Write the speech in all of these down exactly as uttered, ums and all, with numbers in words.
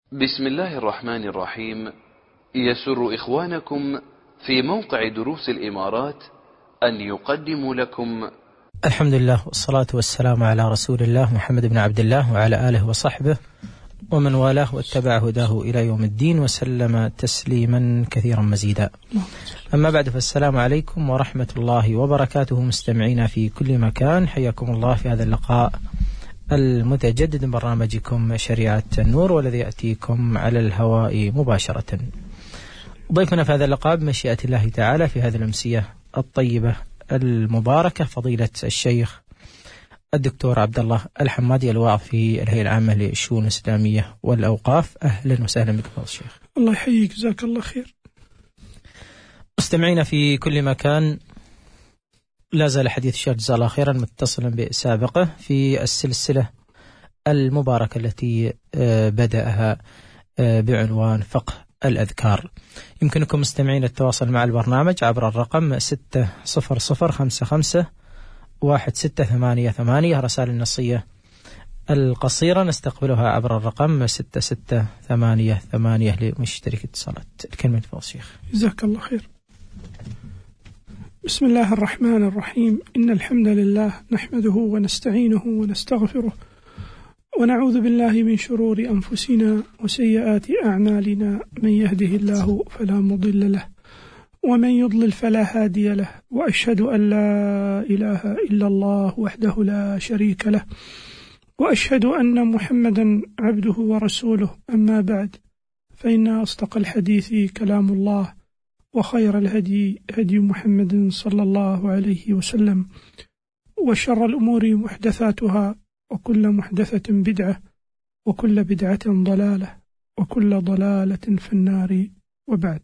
بسم الله الرحمن الرحيم. يسر إخوانكم في موقع دروس الإمارات أن يقدموا لكم الحمد لله والصلاة والسلام على رسول الله محمد بن عبد الله وعلى آله وصحبه ومن والاه واتبع هداه إلى يوم الدين وسلم تسليما كثيرا مزيدا. أما بعد، فالسلام عليكم ورحمة الله وبركاته مستمعينا في كل مكان، حياكم الله في هذا اللقاء المتجدد من برنامجكم شريعة النور، والذي يأتيكم على الهواء مباشرة. ضيفنا في هذا اللقاء بمشيئة الله تعالى في هذه الأمسية الطيبة المباركة فضيلة الشيخ الدكتور عبد الله الحمادي، الواعظ في الهيئة العامة للشؤون الإسلامية والأوقاف. أهلا وسهلا بك فضيلة الشيخ. الله يحييك، جزاك الله خير. مستمعينا في كل مكان، لا زال حديث الشيخ جزاه الله خيرا متصلا بسابقه في السلسلة المباركة التي بدأها بعنوان فقه الأذكار. يمكنكم مستمعين التواصل مع البرنامج عبر الرقم ستة صفر صفر خمسة خمسة واحد ستة ثمانية ثمانية. رسائل النصية القصيرة نستقبلها عبر الرقم ستة ستة ثمانية ثمانية لمشترك اتصالات. الكلمة فضل الشيخ. جزاك الله خير. بسم الله الرحمن الرحيم. إن الحمد لله نحمده ونستعينه ونستغفره ونعوذ بالله من شرور أنفسنا وسيئات أعمالنا، من يهده الله فلا مضل له ومن يضلل فلا هادي له، وأشهد أن لا إله إلا الله وحده لا شريك له، وأشهد أن محمدا عبده ورسوله. أما بعد، فإن أصدق الحديث كلام الله، وخير الهدي هدي محمد صلى الله عليه وسلم، وشر الأمور محدثاتها، وكل محدثة بدعة، وكل بدعة ضلالة، وكل ضلالة في النار. وبعد،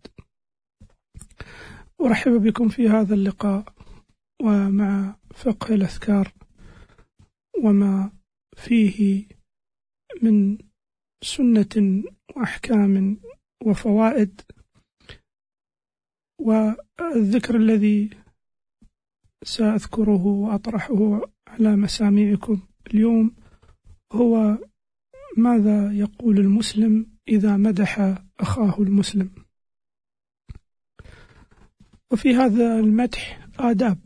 أرحب بكم في هذا اللقاء ومع فقه الأذكار وما فيه من سنة وأحكام وفوائد. والذكر الذي سأذكره وأطرحه على مسامعكم اليوم هو ماذا يقول المسلم إذا مدح أخاه المسلم. وفي هذا المدح آداب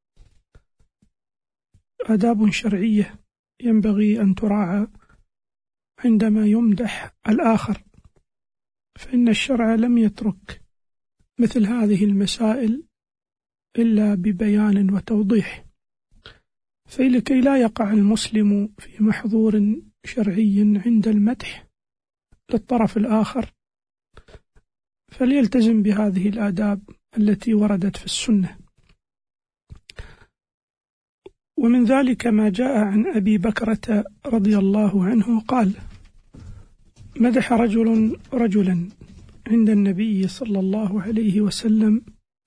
آداب شرعية ينبغي أن تراعى عندما يمدح الآخر، فإن الشرع لم يترك مثل هذه المسائل إلا ببيان وتوضيح. فلكي لا يقع المسلم في محظور شرعي عند المدح للطرف الآخر، فليلتزم بهذه الآداب التي وردت في السنة. ومن ذلك ما جاء عن أبي بكرة رضي الله عنه قال: مدح رجل رجلا عند النبي صلى الله عليه وسلم،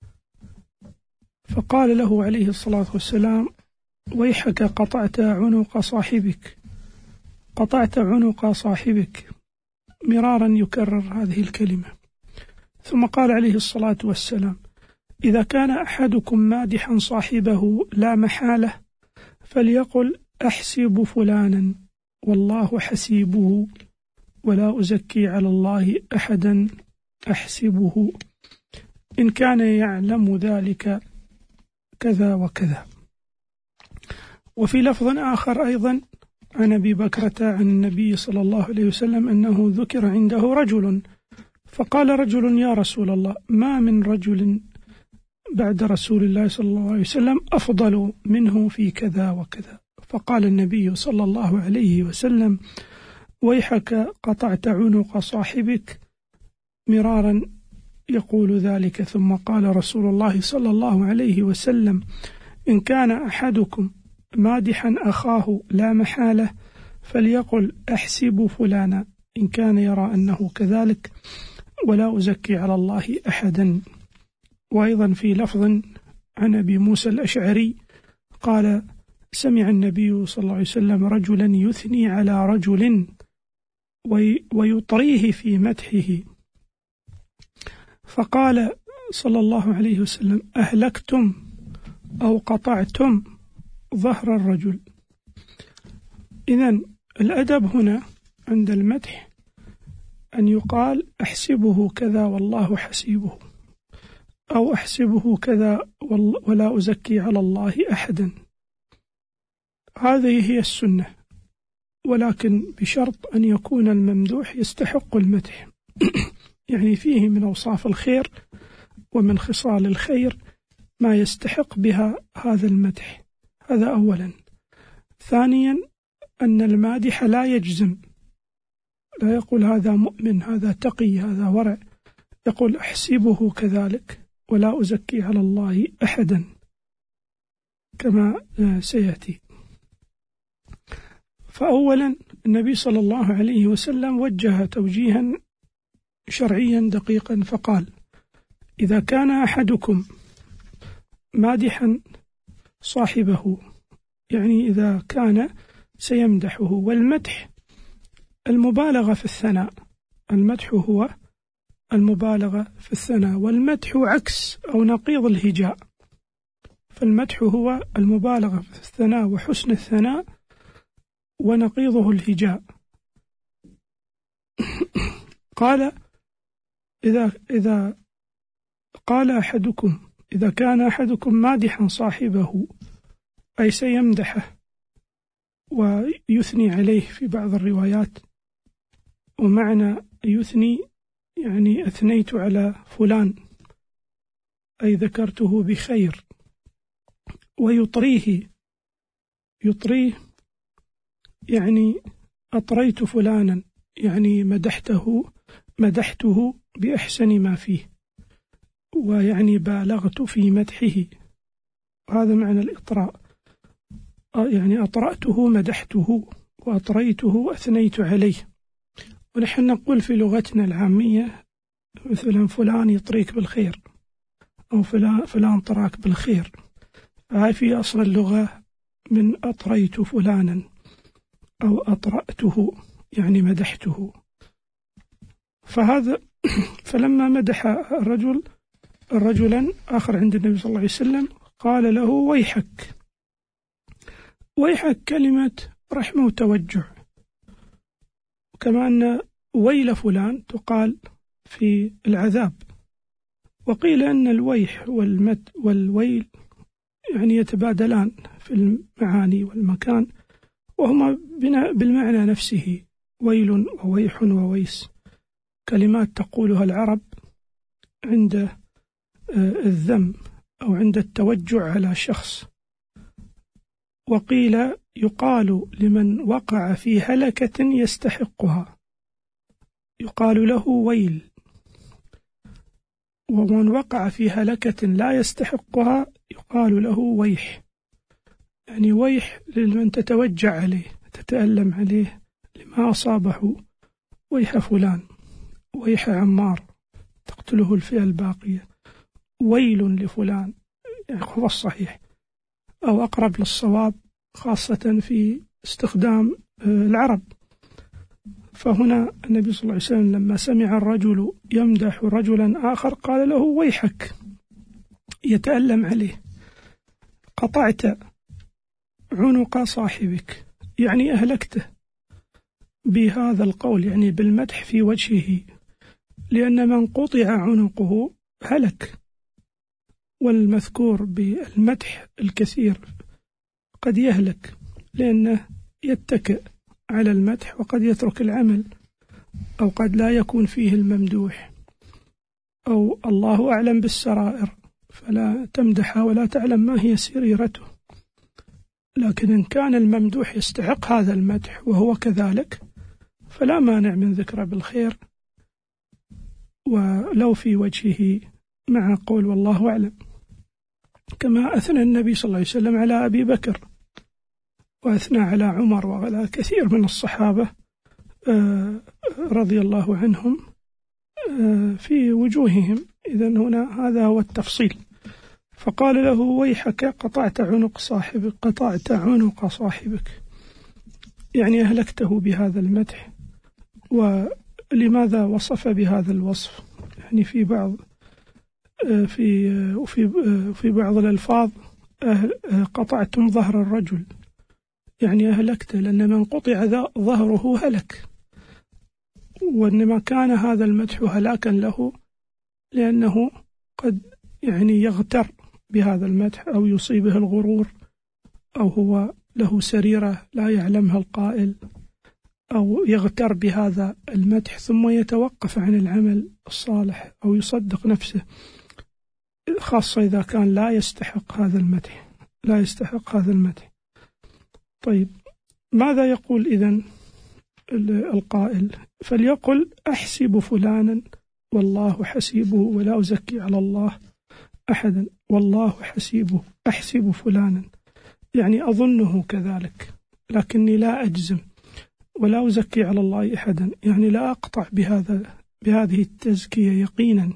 فقال له عليه الصلاة والسلام: ويحك قطعت عنق صاحبك، قطعت عنق صاحبك، مرارا يكرر هذه الكلمة. ثم قال عليه الصلاة والسلام: إذا كان أحدكم مادحا صاحبه لا محالة فليقل أحسب فلانا والله حسيبه ولا أزكي على الله أحدا أحسبه، إن كان يعلم ذلك كذا وكذا. وفي لفظ آخر أيضا عن أبي بكرة عن النبي صلى الله عليه وسلم أنه ذكر عنده رجل، فقال رجل: يا رسول الله، ما من رجل بعد رسول الله صلى الله عليه وسلم أفضل منه في كذا وكذا. فقال النبي صلى الله عليه وسلم: ويحك قطعت عنق صاحبك، مرارا يقول ذلك. ثم قال رسول الله صلى الله عليه وسلم: إن كان أحدكم مادحا أخاه لا محالة فليقل أحسب فلانا، إن كان يرى أنه كذلك ولا أزكي على الله أحدا. وأيضا في لفظ عن أبي موسى الأشعري قال: سمع النبي صلى الله عليه وسلم رجلا يثني على رجل ويطريه في مدحه، فقال صلى الله عليه وسلم: أهلكتم أو قطعتم ظهر الرجل. إذن الأدب هنا عند المدح أن يقال أحسبه كذا والله حسيبه، أو أحسبه كذا ولا أزكي على الله أحدا. هذه هي السنة، ولكن بشرط أن يكون الممدوح يستحق المدح يعني فيه من أوصاف الخير ومن خصال الخير ما يستحق بها هذا المدح. هذا أولا. ثانيا أن المادح لا يجزم، لا يقول هذا مؤمن، هذا تقي، هذا ورع، يقول أحسبه كذلك ولا أزكي على الله أحدا كما سيأتي. فأولا النبي صلى الله عليه وسلم وجه توجيها شرعيا دقيقا فقال: إذا كان أحدكم مادحا صاحبه، يعني إذا كان سيمدحه، والمدح المبالغة في الثناء، المدح هو المبالغة في الثناء، والمدح عكس أو نقيض الهجاء. فالمدح هو المبالغة في الثناء وحسن الثناء، ونقيضه الهجاء. قال إذا إذا قال أحدكم إذا كان أحدكم مادحا صاحبه، أي سيمدحه ويثني عليه في بعض الروايات، ومعنى يثني يعني أثنيت على فلان، أي ذكرته بخير. ويطريه، يطريه يعني أطريت فلانا، يعني مدحته مدحته بأحسن ما فيه، ويعني بالغت في مدحه. هذا معنى الإطراء، يعني أطرأته مدحته، وأطريته أثنيت عليه. ونحن نقول في لغتنا العامية مثلا فلان يطريك بالخير، أو فلان, فلان طراك بالخير. هاي في أصل اللغة من أطريت فلانا أو أطرأته، يعني مدحته. فهذا فلما مدح الرجل رجلا آخر عند النبي صلى الله عليه وسلم قال له: ويحك. ويحك كلمة رحمة وتوجع، كما أن ويل فلان تقال في العذاب. وقيل أن الويح والمد والويل يعني يتبادلان في المعاني والمكان، وهما بالمعنى نفسه، ويل وويح وويس، كلمات تقولها العرب عند الذم أو عند التوجع على شخص. وقيل يقال لمن وقع في هلكة يستحقها يقال له ويل، ومن وقع في هلكة لا يستحقها يقال له ويح. يعني ويح لمن تتوجع عليه، تتألم عليه لما أصابه، ويح فلان، ويح عمار تقتله الفئة الباقية، ويل لفلان، يعني هو الصحيح أو أقرب للصواب، خاصة في استخدام العرب. فهنا النبي صلى الله عليه وسلم لما سمع الرجل يمدح رجلا آخر قال له: ويحك، يتألم عليه. قطعت عنق صاحبك، يعني أهلكته بهذا القول، يعني بالمدح في وجهه، لأن من قطع عنقه هلك. والمذكور بالمدح الكثير قد يهلك لأنه يتكئ على المدح، وقد يترك العمل، أو قد لا يكون فيه الممدوح، أو الله أعلم بالسرائر فلا تمدح ولا تعلم ما هي سريرته. لكن إن كان الممدوح يستحق هذا المدح وهو كذلك، فلا مانع من ذكره بالخير ولو في وجهه، مع قول والله أعلم. كما أثنى النبي صلى الله عليه وسلم على أبي بكر، وأثنى على عمر، وعلى كثير من الصحابة رضي الله عنهم في وجوههم. إذن هنا هذا هو التفصيل. فقال له: ويحك، قطعت عنق صاحبك، قطعت عنق صاحبك، يعني أهلكته بهذا المدح. ولماذا وصف بهذا الوصف؟ يعني في بعض في وفي في بعض الألفاظ قطعتم ظهر الرجل، يعني أهلكته، لأن من قطع ظهره هلك. وإنما كان هذا المدح هلاكا له، لأنه قد يعني يغتر بهذا المدح أو يصيبه الغرور، أو هو له سريرة لا يعلمها القائل، أو يغتر بهذا المدح ثم يتوقف عن العمل الصالح أو يصدق نفسه، خاصة إذا كان لا يستحق هذا المدح لا يستحق هذا المدح. طيب ماذا يقول إذن القائل؟ فليقل أحسب فلانا والله حسيبه ولا أزكي على الله أحدا. والله حسيبه، أحسب فلانا يعني أظنه كذلك لكني لا أجزم، ولا أزكي على الله أحدا يعني لا أقطع بهذا بهذه التزكية يقينا،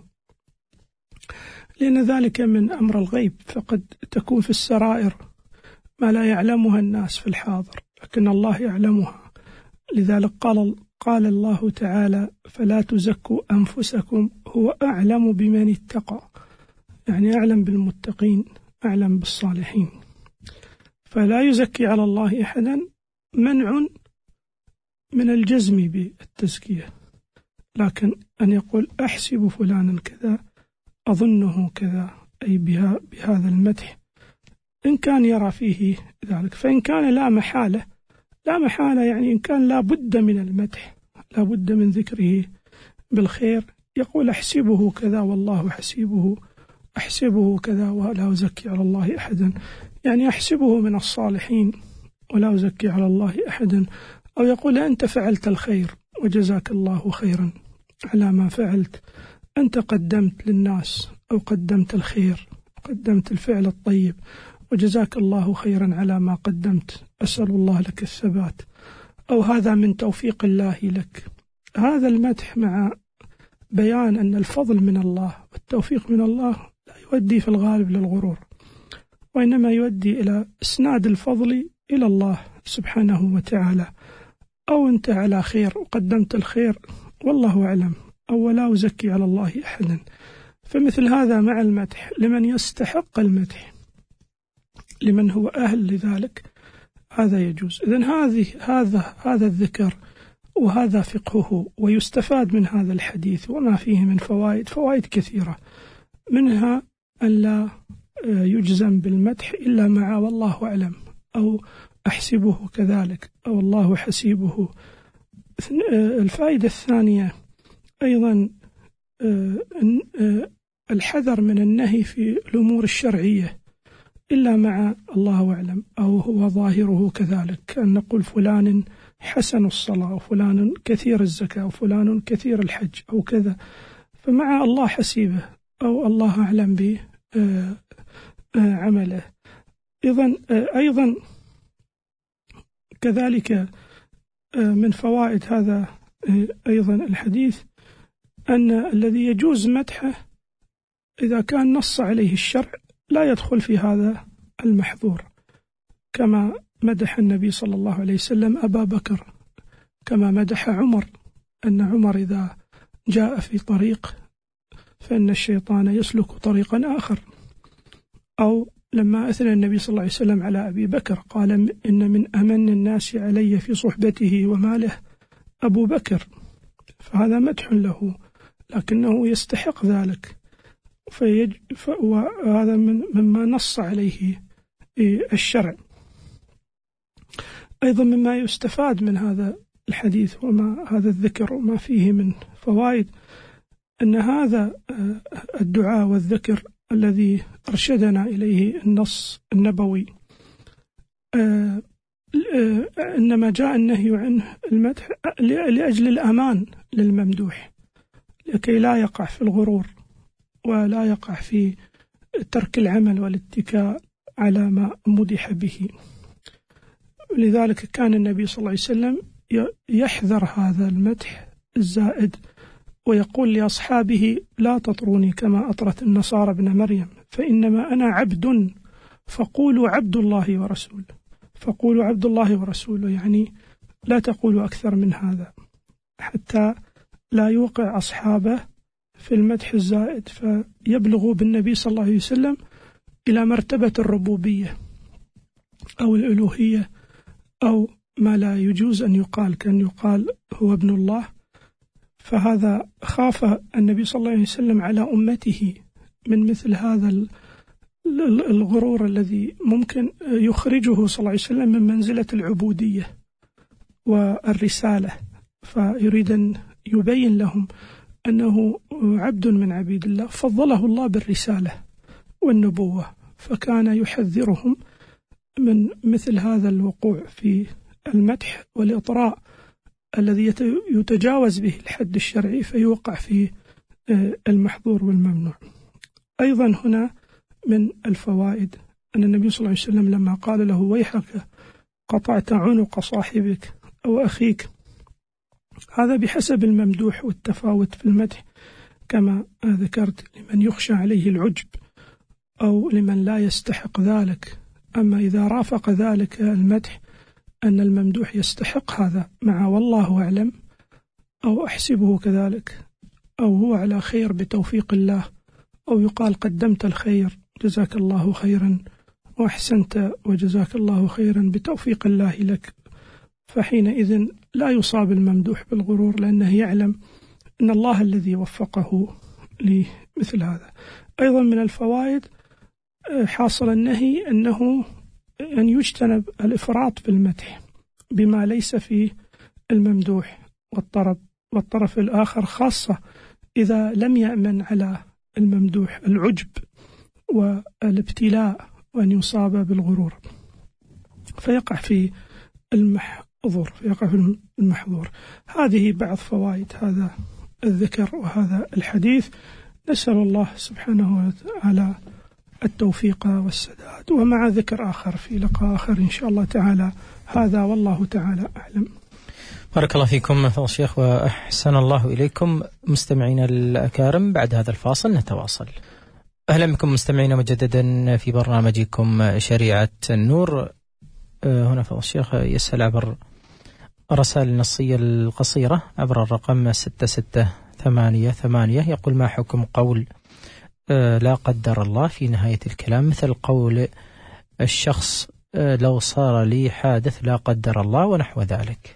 لأن ذلك من أمر الغيب، فقد تكون في السرائر ما لا يعلمها الناس في الحاضر لكن الله يعلمها. لذلك قال قال الله تعالى فلا تزكوا أنفسكم هو أعلم بمن اتقى، يعني أعلم بالمتقين، أعلم بالصالحين. فلا يزكي على الله أحدا منع من الجزم بالتزكية، لكن أن يقول أحسب فلانا كذا، أظنه كذا، أي بها بهذا المدح إن كان يرى فيه ذلك. فإن كان لا محالة لا محالة يعني إن كان لا بد من المدح، لا بد من ذكره بالخير، يقول أحسبه كذا والله حسيبه، أحسبه كذا ولا أزكي على الله أحدا، يعني أحسبه من الصالحين ولا أزكي على الله أحدا. أو يقول أنت فعلت الخير وجزاك الله خيرا على ما فعلت، أنت قدمت للناس أو قدمت الخير، قدمت الفعل الطيب، وجزاك الله خيرا على ما قدمت، أسأل الله لك الثبات، أو هذا من توفيق الله لك. هذا المدح مع بيان أن الفضل من الله والتوفيق من الله لا يؤدي في الغالب للغرور، وإنما يؤدي إلى إسناد الفضل إلى الله سبحانه وتعالى. أو أنت على خير وقدمت الخير والله أعلم، أو ولا أزكي على الله أحدا. فمثل هذا مع المدح لمن يستحق المدح، لمن هو أهل لذلك، هذا يجوز. إذن هذه هذا هذا الذكر وهذا فقهه، ويستفاد من هذا الحديث وما فيه من فوائد فوائد كثيرة، منها أن لا يجزم بالمدح إلا مع والله أعلم، أو أحسبه كذلك، أو الله حسيبه. الفائدة الثانية أيضا الحذر من النهي في الأمور الشرعية إلا مع الله أعلم، أو هو ظاهره كذلك، كأن نقول فلان حسن الصلاة، وفلان كثير الزكاة، وفلان كثير الحج أو كذا، فمع الله حسيبه أو الله أعلم بعمله. أيضا أيضا كذلك من فوائد هذا أيضا الحديث أن الذي يجوز مدحه إذا كان نص عليه الشرع لا يدخل في هذا المحظور، كما مدح النبي صلى الله عليه وسلم أبا بكر، كما مدح عمر أن عمر إذا جاء في طريق فإن الشيطان يسلك طريقا آخر. أو لما أثنى النبي صلى الله عليه وسلم على أبي بكر قال إن من أمن الناس علي في صحبته وماله أبو بكر، فهذا مدح له لكنه يستحق ذلك، فيج... وهذا من مما نص عليه الشرع. أيضا مما يستفاد من هذا الحديث وما هذا الذكر وما فيه من فوائد أن هذا الدعاء والذكر الذي أرشدنا إليه النص النبوي إنما جاء النهي عنه المدح لأجل الأمان للممدوح، لكي لا يقع في الغرور ولا يقع في ترك العمل والاتكاء على ما مدح به. لذلك كان النبي صلى الله عليه وسلم يحذر هذا المدح الزائد، ويقول لأصحابه لا تطروني كما أطرت النصارى ابن مريم، فإنما أنا عبد فقولوا عبد الله ورسوله، فقولوا عبد الله ورسوله، يعني لا تقولوا أكثر من هذا حتى لا يوقع أصحابه في المدح الزائد فيبلغوا بالنبي صلى الله عليه وسلم إلى مرتبة الربوبية أو الألوهية، أو ما لا يجوز أن يقال، كأن يقال هو ابن الله فهذا خاف النبي صلى الله عليه وسلم على أمته من مثل هذا الغرور الذي ممكن يخرجه صلى الله عليه وسلم من منزلة العبودية والرسالة، فيريد أن يبين لهم أنه عبد من عبيد الله فضله الله بالرسالة والنبوة، فكان يحذرهم من مثل هذا الوقوع في المدح والإطراء الذي يتجاوز به الحد الشرعي فيوقع في المحظور والممنوع. أيضا هنا من الفوائد أن النبي صلى الله عليه وسلم لما قال له ويحك قطعت عنق صاحبك أو أخيك، هذا بحسب الممدوح والتفاوت في المدح كما ذكرت، لمن يخشى عليه العجب أو لمن لا يستحق ذلك. أما إذا رافق ذلك المدح أن الممدوح يستحق هذا مع والله أعلم أو أحسبه كذلك أو هو على خير بتوفيق الله، أو يقال قدمت الخير جزاك الله خيرا وأحسنت وجزاك الله خيرا بتوفيق الله لك، فحينئذ لا يصاب الممدوح بالغرور لأنه يعلم أن الله الذي وفقه لمثل هذا. أيضا من الفوائد حاصل النهي أنه أن يجتنب الإفراط في المدح بما ليس في الممدوح والطرف والطرف الآخر، خاصة إذا لم يأمن على الممدوح العجب والابتلاء وأن يصاب بالغرور فيقع في المحظور فيقع في المحظور. هذه بعض فوائد هذا الذكر وهذا الحديث. نسأل الله سبحانه وتعالى التوفيق والسداد، ومع ذكر آخر في لقاء آخر إن شاء الله تعالى. هذا والله تعالى أعلم. بارك الله فيكم فضل الشيخ وأحسن الله إليكم. مستمعين الأكارم، بعد هذا الفاصل نتواصل. أهلا بكم مستمعين مجددا في برنامجكم شريعة النور. هنا فضل الشيخ يسأل عبر الرسائل النصية القصيرة عبر الرقم ستة ستة ثمانية ثمانية، يقول ما حكم قول لا قدر الله في نهاية الكلام، مثل قول الشخص لو صار لي حادث لا قدر الله ونحو ذلك.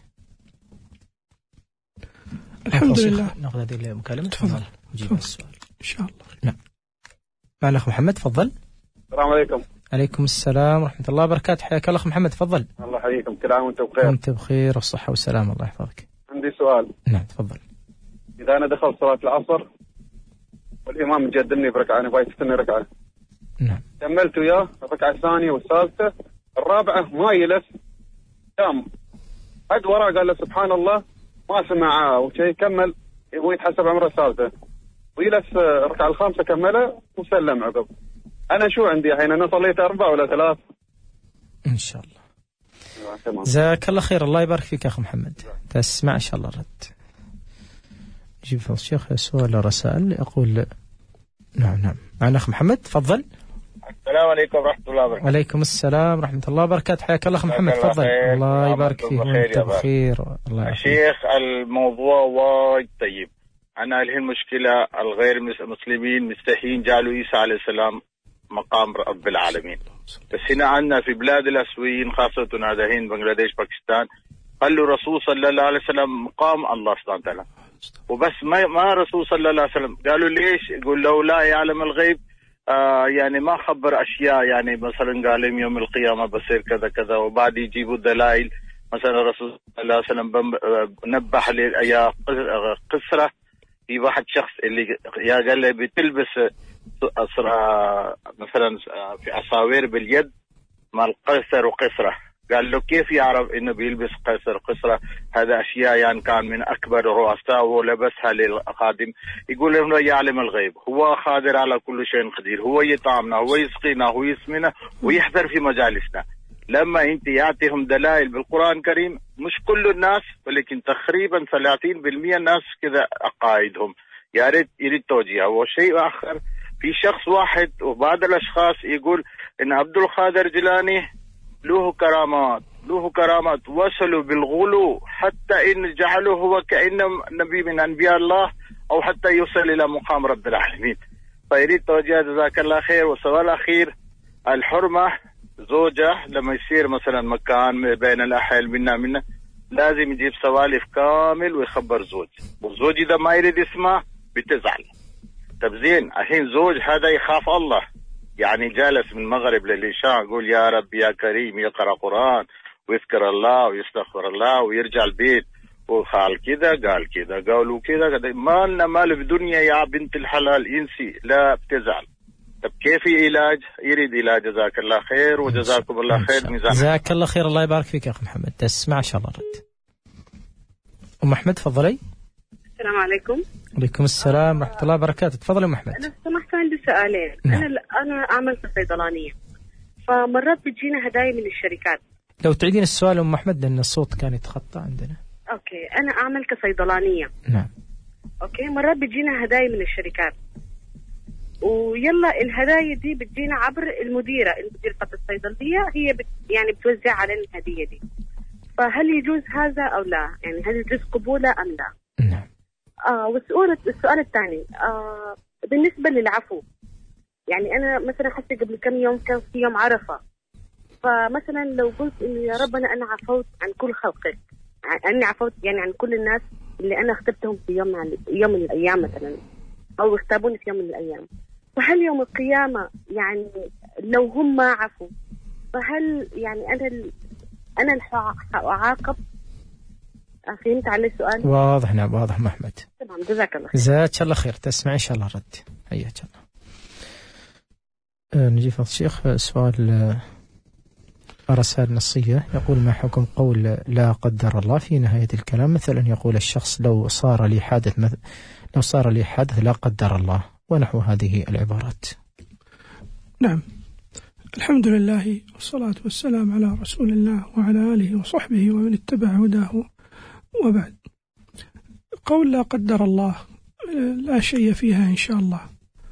الحمد لله. نأخذ هذه المكالمة. تفضل. نجيب السؤال إن شاء الله. نعم. مع الأخ محمد، تفضل. السلام عليكم. عليكم السلام ورحمة الله وبركاته. حياك الله أخ محمد، تفضل. الله يحييكم، كل عام وأنتم بخير. وأنت بخير والصحة والسلام، الله يحفظك. عندي سؤال. نعم تفضل. إذا أنا دخلت صلاة العصر والإمام جدني بركعة، أنا باي تستنى ركعة. نعم. كملت وياه الركعة الثانية والثالثة الرابعة ما يلف، قام عد وراه قال له سبحان الله ما سمع وشيء، كمل ويتحسب عمره الثالثة ويلف الركعة الخامسة كملها وسلم عقب. أنا شو عندي الحين؟ أنا صليت أربعة ولا ثلاث؟ إن شاء الله. جزاك الله خير، الله يبارك فيك أخ محمد. تسمع إن شاء الله رد. جيب فضل الشيخ سؤال الرسائل يقول. نعم نعم معنا أخ محمد، تفضل. السلام عليكم ورحمة الله وبركاته. وعليكم السلام ورحمة الله وبركاته. حياك الله أخ محمد، تفضل. الله يبارك فيك وأنت بخير. الله يحفظك. شيخ الموضوع وايد طيب. أنا هذه المشكلة الغير مسلمين مستحيين جعلوا عيسى عليه السلام مقام رب العالمين، بس هنا عندنا في بلاد الأسويين خاصة هذا هند بنغلاديش باكستان قالوا رسول صلى الله عليه وسلم مقام الله سبحانه وتعالى، وبس ما ما رسول صلى الله عليه وسلم. قالوا ليش؟ يقول لو لا يعلم الغيب آه يعني ما خبر أشياء، يعني مثلا قال يوم القيامة بصير كذا كذا، وبعد يجيبوا دلائل. مثلا الرسول صلى الله عليه وسلم نبه يا قسرة في واحد شخص اللي يا قال له بتلبس مثلا في أساوير باليد مال قيصر وقسرة، قال له كيف يعرف انه بيلبس قيصر قسرة؟ هذا اشياء يعني كان من اكبر الرؤساء ولبسها للخادم. يقول انه يعلم الغيب، هو قادر على كل شيء قدير، هو يطعمنا، هو يسقينا، هو يسمنا ويحضر في مجالسنا. لما انت يعطيهم دلائل بالقرآن الكريم، مش كل الناس ولكن تقريبا ثلاثين بالمئة الناس كذا عقائدهم، يا ريت يريد توجيه. وشيء اخر، في شخص واحد وبعض الاشخاص يقول ان عبد القادر جيلاني له كرامات له كرامات وصلوا بالغلو حتى إن جعله هو كأنه نبي من أنبياء الله، أو حتى يوصل إلى مقام رب العالمين. فيريد توجيه جزاك الله خير. والسؤال الأخير، الحرمة زوجة لما يصير مثلا مكان بين الأهل منا منا لازم يجيب سوالف كامل ويخبر زوج، والزوج إذا ما يريد يسمع بتزعل. طب زين الحين زوج هذا يخاف الله، يعني جالس من المغرب للعشاء يقول يا رب يا كريم، يقرأ قرآن ويذكر الله ويستغفر الله ويرجع البيت وقال كذا قال كذا قالوا كذا، ما لنا مال في دنيا يا بنت الحلال انسي، لا بتزعل. طب كيف علاج؟ يريد علاج. جزاك الله خير وجزاكم الله خير. جزاك الله خير، الله يبارك فيك يا أخي محمد. تسمع إن شاء الله رد. أم أحمد تفضلي. السلام عليكم. عليكم السلام ورحمة الله وبركاته. تفضلي أم أحمد. أنا سمحت عندي سؤالين. نعم. أنا أنا أعمل في صيدلانية، فمرات بتجينا هدايا من الشركات. لو تعيدين السؤال أم أحمد لأن الصوت كان يتخطى عندنا. أوكي، أنا أعمل كصيدلانية. نعم. أوكي، مرات بتجينا هدايا من الشركات، ويلا الهدايا دي بتجينا عبر المديرة، المديرة الصيدلية هي بت يعني بتوزع علينا الهدية دي، فهل يجوز هذا أو لا؟ يعني هل يجوز قبوله أم لا؟ نعم. آه والسؤال السؤال الثاني آه بالنسبة للعفو، يعني أنا مثلا حتى قبل كم يوم كان في يوم عرفة، فمثلا لو قلت إنه يا ربنا أنا عفوت عن كل خلقك، أني عفوت يعني عن كل الناس اللي أنا اختبتهم في يوم من يوم من الأيام مثلا، أو اختابوني في يوم من الأيام، فهل يوم القيامة يعني لو هم ما عفوا فهل يعني أنا ال... أنا أعاقب؟ فهمت على السؤال؟ واضح. نعم واضح محمد. تمام، جزاك الله خير. جزاك الله خير. تسمع إن شاء الله رد. حياك الله. أه نجي فضل الشيخ سؤال رسائل نصية، يقول ما حكم قول لا قدر الله في نهاية الكلام؟ مثلا يقول الشخص لو صار لي حادث مثل لو صار لي حادث لا قدر الله، ونحو هذه العبارات. نعم، الحمد لله والصلاة والسلام على رسول الله وعلى آله وصحبه ومن اتبع هداه، وبعد. قول لا قدر الله لا شيء فيها إن شاء الله،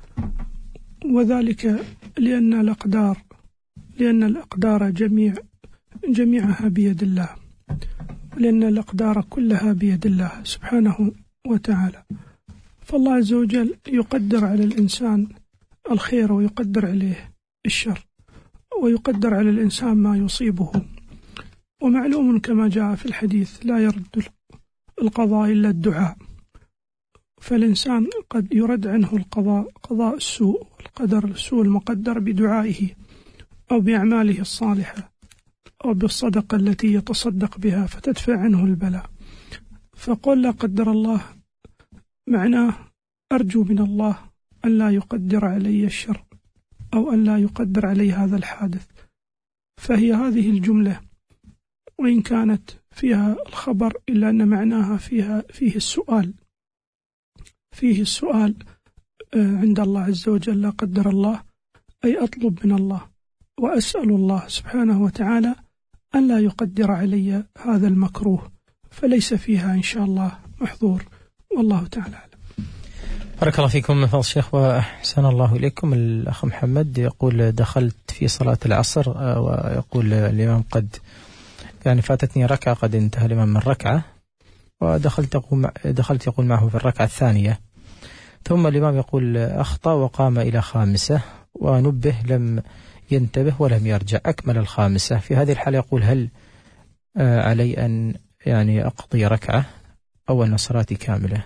وذلك لأن الأقدار لأن الأقدار جميع جميعها بيد الله، لأن الأقدار كلها بيد الله سبحانه وتعالى. فالله عز وجل يقدر على الإنسان الخير ويقدر عليه الشر، ويقدر على الإنسان ما يصيبه. ومعلوم كما جاء في الحديث لا يرد القضاء إلا الدعاء، فالإنسان قد يرد عنه القضاء قضاء السوء والقدر السوء المقدر بدعائه أو بأعماله الصالحة أو بالصدقة التي يتصدق بها فتدفع عنه البلاء. فقل لا قدر الله معناه أرجو من الله أن لا يقدر علي الشر أو أن لا يقدر علي هذا الحادث. فهي هذه الجملة وإن كانت فيها الخبر إلا أن معناها فيها فيه السؤال فيه السؤال عند الله عز وجل. لا قدر الله أي أطلب من الله وأسأل الله سبحانه وتعالى أن لا يقدر علي هذا المكروه، فليس فيها إن شاء الله محظور، والله تعالى أعلم. بارك الله فيكم من فضل الشيخ وأحسن الله إليكم. الأخ محمد يقول دخلت في صلاة العصر ويقول الإمام قد يعني فاتتني ركعة، قد انتهى الإمام من ركعة، ودخلت أقوم دخلت يقول معه في الركعة الثانية، ثم الإمام يقول أخطأ وقام إلى خامسة ونبه لم ينتبه ولم يرجع، أكمل الخامسة. في هذه الحالة يقول هل علي أن يعني أقضي ركعة أو أن صلاتي كاملة؟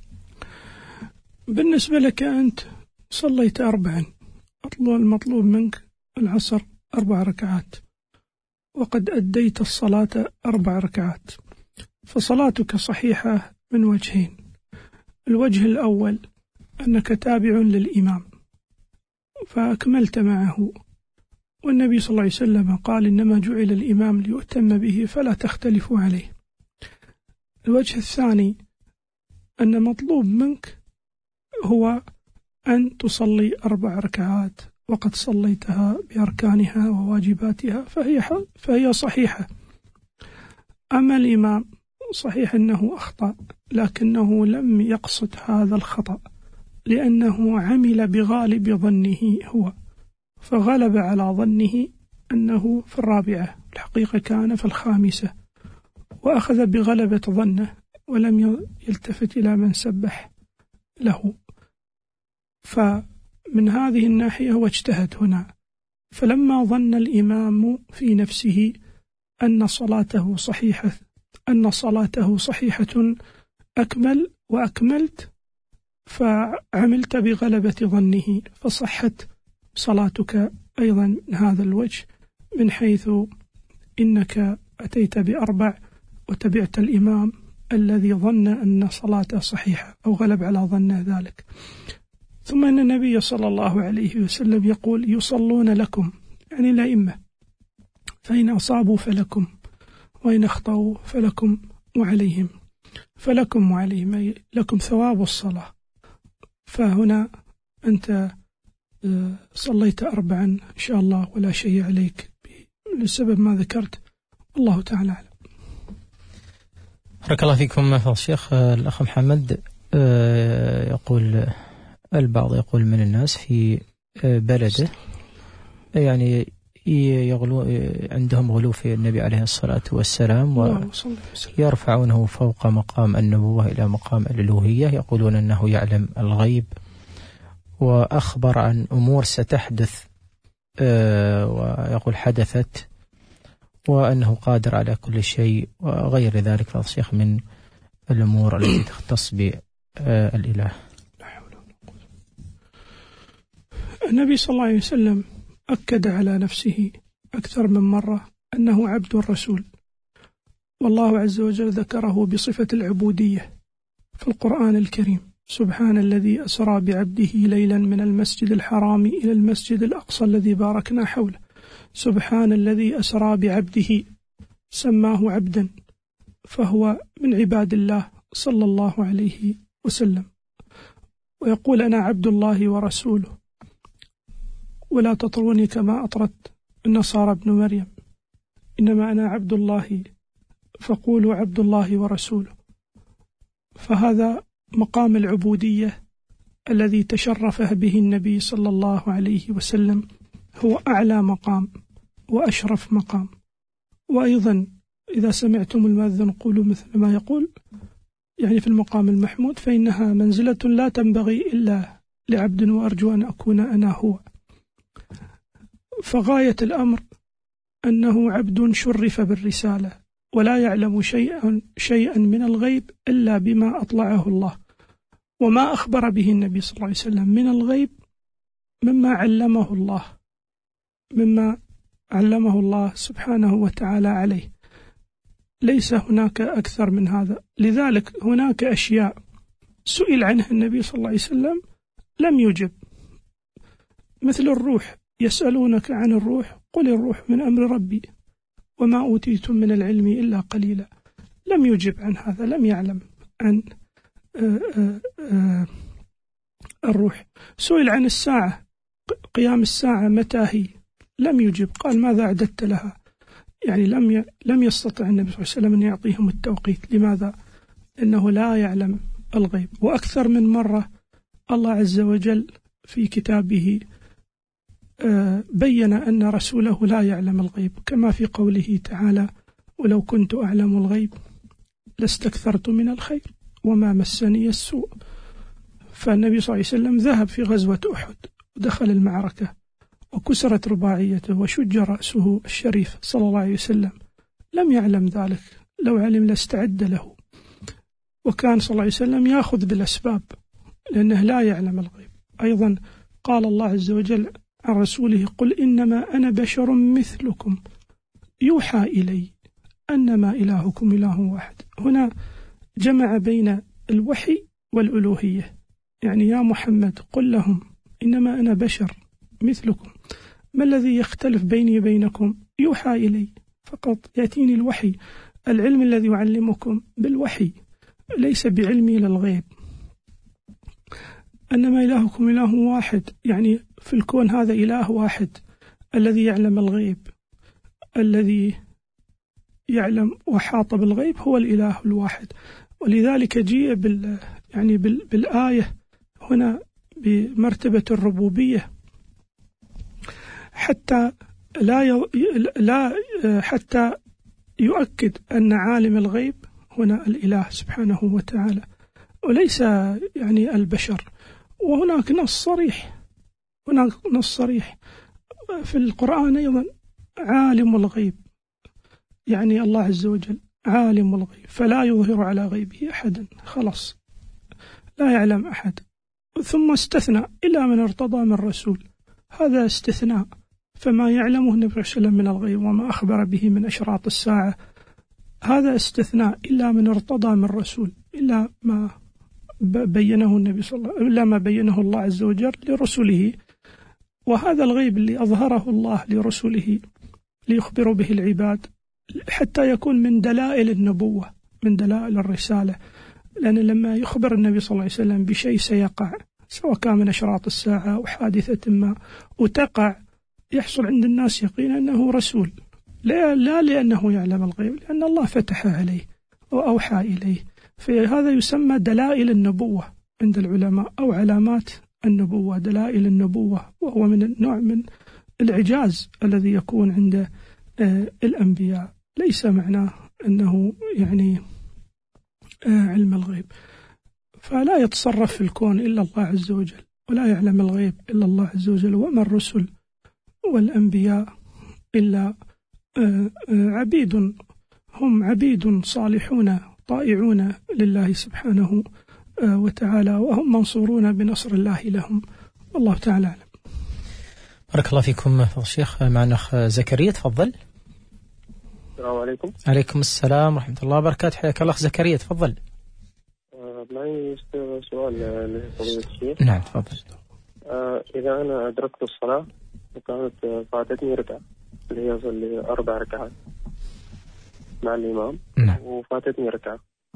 بالنسبة لك أنت صليت أربعا، المطلوب منك العصر أربع ركعات، وقد أديت الصلاة أربع ركعات، فصلاتك صحيحة من وجهين. الوجه الأول أنك تابع للإمام فأكملت معه، والنبي صلى الله عليه وسلم قال إنما جعل الإمام ليؤتم به فلا تختلفوا عليه. الوجه الثاني أن مطلوب منك هو أن تصلي أربع ركعات وقد صليتها بأركانها وواجباتها، فهي فهي صحيحة. أما الإمام صحيح أنه أخطأ، لكنه لم يقصد هذا الخطأ، لأنه عمل بغالب ظنه هو، فغلب على ظنه أنه في الرابعة، الحقيقة كان في الخامسة، وأخذ بغلبة ظنه ولم يلتفت إلى من سبح له. فمن هذه الناحية هو اجتهد هنا، فلما ظن الإمام في نفسه أن صلاته صحيحة أن صلاته صحيحة أكمل وأكملت فعملت بغلبة ظنه فصحت صلاتك أيضا من هذا الوجه، من حيث إنك أتيت بأربع وتبعت الإمام الذي ظن أن صلاته صحيحة أو غلب على ظن ذلك. ثم أن النبي صلى الله عليه وسلم يقول يصلون لكم، يعني الأئمة، فإن أصابوا فلكم وإن أخطأوا فلكم وعليهم، فلكم وعليهم أي لكم ثواب الصلاة. فهنا أنت صليت أربعا إن شاء الله ولا شيء عليك لسبب ما ذكرت، الله تعالى أعلم. بارك الله فيكم فضل الشيخ. الأخ محمد يقول البعض يقول من الناس في بلده يعني يغلو عندهم غلو في النبي عليه الصلاة والسلام ويرفعونه فوق مقام النبوة إلى مقام الألوهية، يقولون أنه يعلم الغيب وأخبر عن أمور ستحدث ويقول حدثت، وأنه قادر على كل شيء وغير ذلك فضل الشيخ من الأمور التي تختص بالإله. النبي صلى الله عليه وسلم أكد على نفسه أكثر من مرة أنه عبد الرسول، والله عز وجل ذكره بصفة العبودية في القرآن الكريم: سبحان الذي أسرى بعبده ليلا من المسجد الحرام إلى المسجد الأقصى الذي باركنا حوله. سبحان الذي أسرى بعبده، سماه عبدا، فهو من عباد الله صلى الله عليه وسلم، ويقول أنا عبد الله ورسوله، ولا تطروني كما أطرت النصارى ابن مريم، إنما أنا عبد الله فقولوا عبد الله ورسوله. فهذا مقام العبودية الذي تشرف به النبي صلى الله عليه وسلم، هو أعلى مقام وأشرف مقام. وأيضا إذا سمعتم المؤذن قولوا مثل ما يقول، يعني في المقام المحمود، فإنها منزلة لا تنبغي إلا لعبد وأرجو أن أكون أنا هو. فغاية الأمر أنه عبد شرف بالرسالة ولا يعلم شيئا شيئا من الغيب إلا بما أطلعه الله، وما أخبر به النبي صلى الله عليه وسلم من الغيب مما علمه الله مما علمه الله سبحانه وتعالى عليه، ليس هناك أكثر من هذا. لذلك هناك أشياء سئل عنها النبي صلى الله عليه وسلم لم يجب، مثل الروح، يسألونك عن الروح قل الروح من أمر ربي وما أوتيتم من العلم إلا قليلا، لم يجب عن هذا، لم يعلم عن آآ آآ الروح. سئل عن الساعة، قيام الساعة متى هي، لم يجب، قال ماذا أعددت لها، يعني لم ي... لم يستطع النبي صلى الله عليه وسلم أن يعطيهم التوقيت. لماذا؟ إنه لا يعلم الغيب. وأكثر من مرة الله عز وجل في كتابه بين أن رسوله لا يعلم الغيب، كما في قوله تعالى: ولو كنت أعلم الغيب لاستكثرت من الخير وما مسني السوء. فالنبي صلى الله عليه وسلم ذهب في غزوة أحد ودخل المعركة وكسرت رباعيته وشج رأسه الشريف صلى الله عليه وسلم، لم يعلم ذلك، لو علم لاستعد له. وكان صلى الله عليه وسلم يأخذ بالأسباب لأنه لا يعلم الغيب. أيضا قال الله عز وجل عن رسوله: قل إنما أنا بشر مثلكم يوحى إلي أنما إلهكم إله واحد. هنا جمع بين الوحي والألوهية، يعني يا محمد قل لهم إنما أنا بشر مثلكم، ما الذي يختلف بيني وبينكم؟ يوحى إلي، فقط يأتيني الوحي، العلم الذي يعلمكم بالوحي ليس بعلمي للغيب. أنما إلهكم إله واحد، يعني في الكون هذا إله واحد الذي يعلم الغيب، الذي يعلم وحاط بالغيب هو الإله الواحد. ولذلك جيء بال يعني بال بالآية هنا بمرتبة الربوبية، حتى لا ي... لا حتى يؤكد أن عالم الغيب هنا الإله سبحانه وتعالى وليس يعني البشر. وهناك نص صريح هناك نص صريح في القرآن أيضا: عالم الغيب، يعني الله عز وجل عالم الغيب فلا يظهر على غيبه أحدا، خلاص لا يعلم أحد. ثم استثنى إلى من ارتضى من رسول، هذا استثناء، فما يعلمه النبي صلى الله عليه وسلم من الغيب وما أخبر به من أشراط الساعة هذا استثناء، إلا من ارتضى من رسول، إلا ما بينه النبي صلى الله عليه وسلم، إلا ما بينه الله عز وجل لرسله. وهذا الغيب اللي أظهره الله لرسله ليخبروا به العباد حتى يكون من دلائل النبوة، من دلائل الرسالة، لأن لما يخبر النبي صلى الله عليه وسلم بشيء سيقع سواء كان من أشراط الساعة أو حادثة ما وتقع، يحصل عند الناس يقين أنه رسول، لا, لا لأنه يعلم الغيب، لأن الله فتح عليه وأوحى إليه. فهذا يسمى دلائل النبوة عند العلماء أو علامات النبوة، دلائل النبوة، وهو من النوع من الإعجاز الذي يكون عند الأنبياء، ليس معناه أنه يعني علم الغيب. فلا يتصرف في الكون إلا الله عز وجل، ولا يعلم الغيب إلا الله عز وجل، وما الرسل والأنبياء إلا عبيد، هم عبيد صالحون طائعون لله سبحانه وتعالى، وهم منصورون بنصر الله لهم، والله تعالى أعلم. بارك الله فيكم فضل الشيخ. معنا أخ زكريا، تفضل. السلام عليكم. عليكم السلام ورحمة الله وبركاته، حياك الله أخ زكريا، تفضل. آه معي سؤال لفضيلة الشيخ. نعم تفضل. آه إذا أنا أدركت الصلاة وكانت فاتتني ركعة، اللي هي صلي أربع ركعات مع الإمام، نعم. وفاتتني ركعة،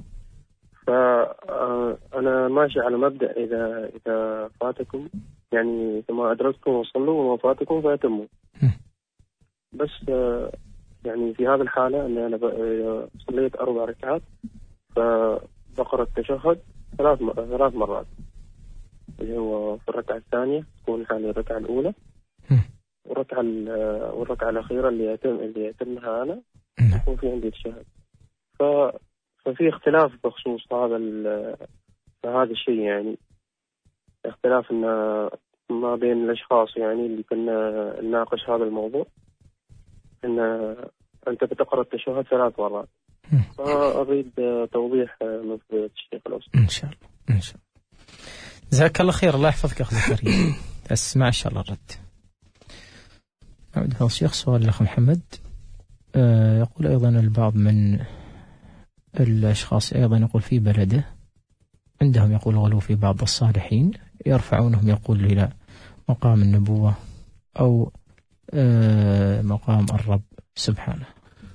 فأنا ماشي على مبدأ إذا إذا فاتكم يعني كما أدركتم وصلوا وما فاتكم فأتموا. بس يعني في هذه الحالة أن أنا صليت أربع ركعات فبقرأ التشهد ثلاث ثلاث مرات، اللي هو في الركعة الثانية تكون حالي الركعة الأولى، والركعة والركعة الأخيرة اللي يتم اللي يتمها أنا يكون في عندي تشهد. ف ففي اختلاف بخصوص هذا هذا الشيء، يعني اختلاف إن ما بين الأشخاص يعني اللي كنا نناقش هذا الموضوع، إن أنت بتقرأ التشهد ثلاث مرات، فأريد توضيح من فضيلة الشيخ الأستاذ. إن شاء الله إن شاء الله. جزاك الله خير، الله يحفظك أخ زكريا. أسمع إن شاء الله الرد. نعود فضل الشيخ. سؤال الأخ محمد أه يقول أيضا البعض من الأشخاص أيضا يقول في بلده عندهم يقول غلو في بعض الصالحين يرفعونهم يقول إلى مقام النبوة أو أه مقام الرب سبحانه.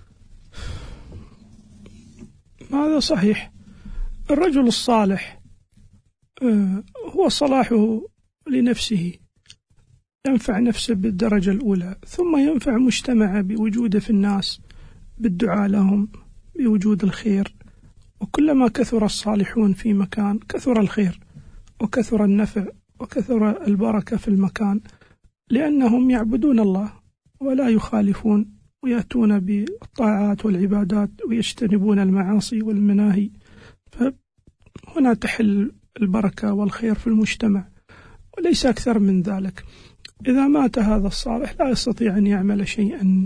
هذا صحيح. الرجل الصالح أه هو صلاحه لنفسه، ينفع نفسه بالدرجة الأولى، ثم ينفع مجتمعه بوجوده في الناس بالدعاء لهم بوجود الخير. وكلما كثر الصالحون في مكان كثر الخير وكثر النفع وكثر البركة في المكان، لأنهم يعبدون الله ولا يخالفون ويأتون بالطاعات والعبادات ويجتنبون المعاصي والمناهي، فهنا تحل البركة والخير في المجتمع وليس أكثر من ذلك. إذا مات هذا الصالح لا يستطيع أن يعمل شيئا،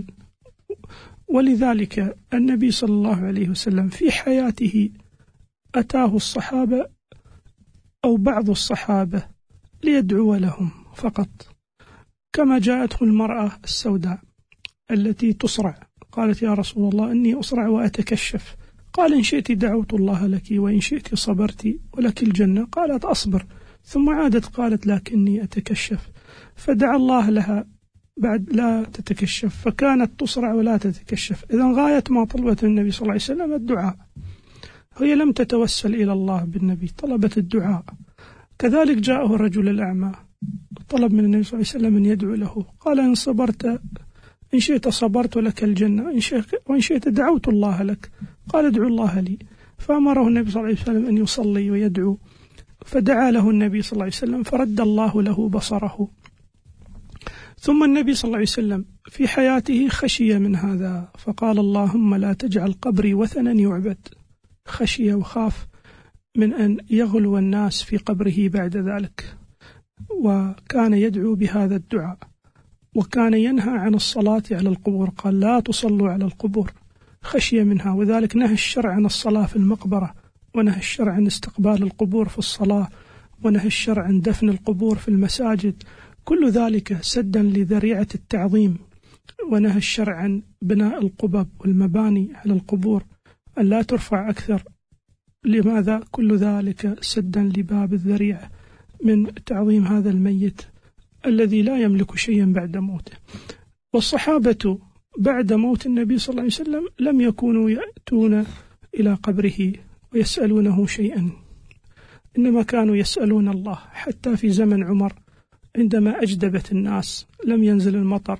ولذلك النبي صلى الله عليه وسلم في حياته أتاه الصحابة أو بعض الصحابة ليدعو لهم فقط، كما جاءته المرأة السوداء التي تصرع، قالت يا رسول الله إني أصرع وأتكشف، قال إن شئت دعوت الله لك وإن شئت صبرت ولك الجنة، قالت أصبر، ثم عادت قالت لكني أتكشف، فدعا الله لها بعد لا تتكشف، فكانت تصرع ولا تتكشف. إذن غاية ما طلبت النبي صلى الله عليه وسلم الدعاء، هي لم تتوسل إلى الله بالنبي، طلبت الدعاء. كذلك جاءه الرجل الأعمى طلب من النبي صلى الله عليه وسلم أن يدعو له، قال إن صبرت إن شئت صبرت ولك الجنة وإن شئت دعوت الله لك، قال ادعو الله لي، فأمره النبي صلى الله عليه وسلم أن يصلي ويدعو، فدعا له النبي صلى الله عليه وسلم فرد الله له بصره. ثم النبي صلى الله عليه وسلم في حياته خشي من هذا، فقال اللهم لا تجعل قبري وثنا يعبد، خشي وخاف من أن يغلو الناس في قبره بعد ذلك، وكان يدعو بهذا الدعاء، وكان ينهى عن الصلاة على القبور، قال لا تصلوا على القبور، خشية منها. وذلك نهى الشرع عن الصلاة في المقبرة، ونهى الشرع عن استقبال القبور في الصلاة، ونهى الشرع عن دفن القبور في المساجد، كل ذلك سدا لذريعة التعظيم. ونهى الشرع عن بناء القبب والمباني على القبور أن لا ترفع أكثر. لماذا؟ كل ذلك سدا لباب الذريعة من تعظيم هذا الميت الذي لا يملك شيئا بعد موته. والصحابة بعد موت النبي صلى الله عليه وسلم لم يكونوا يأتون إلى قبره ويسألونه شيئا، إنما كانوا يسألون الله. حتى في زمن عمر عندما أجدبت الناس، لم ينزل المطر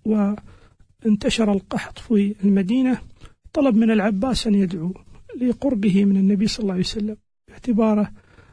وانتشر القحط في المدينة، طلب من العباس أن يدعو لقربه من النبي صلى الله عليه وسلم، باعتباره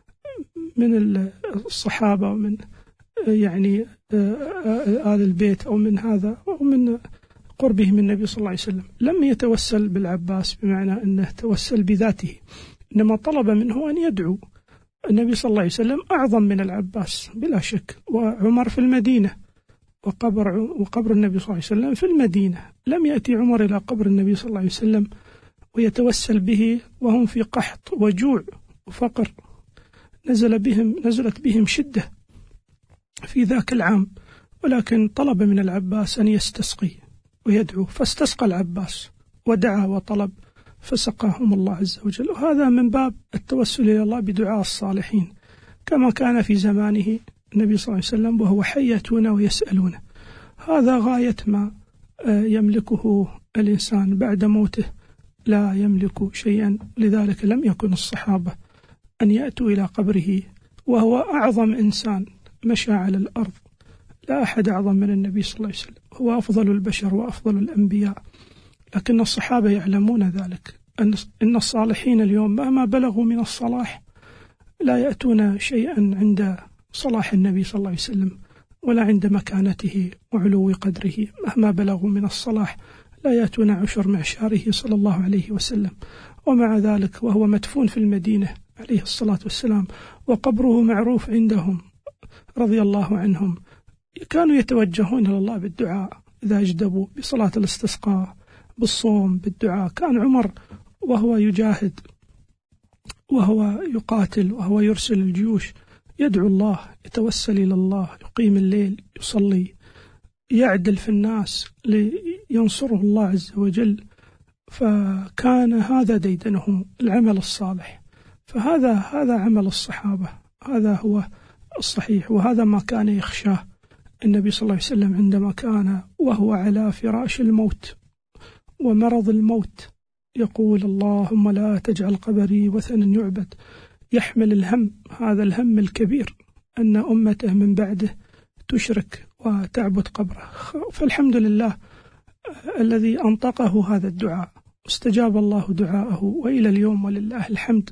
من الصحابة ومن يعني آل البيت أو من هذا أو من قربه من النبي صلى الله عليه وسلم. لم يتوسل بالعباس بمعنى أنه توسل بذاته، إنما طلب منه أن يدعو. النبي صلى الله عليه وسلم أعظم من العباس بلا شك، وعمر في المدينة، وقبر وقبر النبي صلى الله عليه وسلم في المدينة. لم يأتي عمر إلى قبر النبي صلى الله عليه وسلم ويتوسل به وهم في قحط وجوع وفقر، نزل بهم نزلت بهم شدة في ذاك العام، ولكن طلب من العباس أن يستسقي ويدعو، فاستسقى العباس ودعا وطلب فسقاهم الله عز وجل. وهذا من باب التوسل إلى الله بدعاء الصالحين، كما كان في زمانه النبي صلى الله عليه وسلم وهو حي يأتون ويسألونه. هذا غاية ما يملكه الإنسان بعد موته، لا يملك شيئا. لذلك لم يكن الصحابة أن يأتوا إلى قبره وهو أعظم إنسان مشى على الأرض، لا أحد أعظم من النبي صلى الله عليه وسلم، هو أفضل البشر وأفضل الأنبياء. لكن الصحابة يعلمون ذلك، أن الصالحين اليوم مهما بلغوا من الصلاح لا يأتون شيئا عند صلاح النبي صلى الله عليه وسلم، ولا عند مكانته وعلو قدره. مهما بلغوا من الصلاح لا يأتون عشر معشاره صلى الله عليه وسلم. ومع ذلك وهو مدفون في المدينة عليه الصلاة والسلام، وقبره معروف عندهم رضي الله عنهم، كانوا يتوجهون إلى الله بالدعاء إذا أجدبوا، بصلاة الاستسقاء، بالصوم، بالدعاء. كان عمر وهو يجاهد وهو يقاتل وهو يرسل الجيوش يدعو الله، يتوسل إلى الله، يقيم الليل، يصلي، يعدل في الناس لينصره الله عز وجل. فكان هذا ديدنه العمل الصالح. فهذا هذا عمل الصحابة، هذا هو الصحيح، وهذا ما كان يخشاه النبي صلى الله عليه وسلم عندما كان وهو على فراش الموت ومرض الموت، يقول اللهم لا تجعل قبري وثنا يعبد. يحمل الهم، هذا الهم الكبير، أن أمته من بعده تشرك وتعبد قبره. فالحمد لله الذي أنطقه هذا الدعاء، استجاب الله دعاءه، وإلى اليوم ولله الحمد